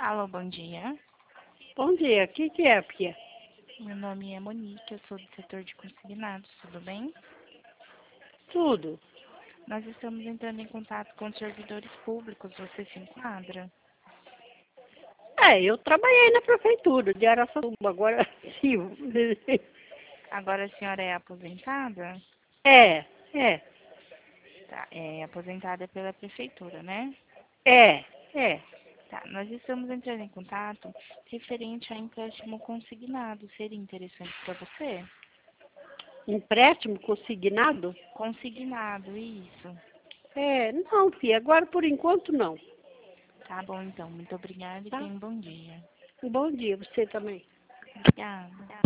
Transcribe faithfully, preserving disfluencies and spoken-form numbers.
Alô, bom dia. Bom dia, o que, que é, Pia? Meu nome é Monique, eu sou do setor de consignados, tudo bem? Tudo. Nós estamos entrando em contato com os servidores públicos, você se enquadra? É, eu trabalhei na prefeitura de Araçatuba, agora sim. Agora a senhora é aposentada? É, é, Tá, é aposentada pela prefeitura, né? é, é. Tá, nós estamos entrando em contato referente a empréstimo consignado. Seria interessante para você? Empréstimo consignado? Consignado, isso. É, não, Pia, agora por enquanto não, Tá bom, então. Muito obrigada e tá? tenha um bom dia. Um bom dia, você também. Obrigada.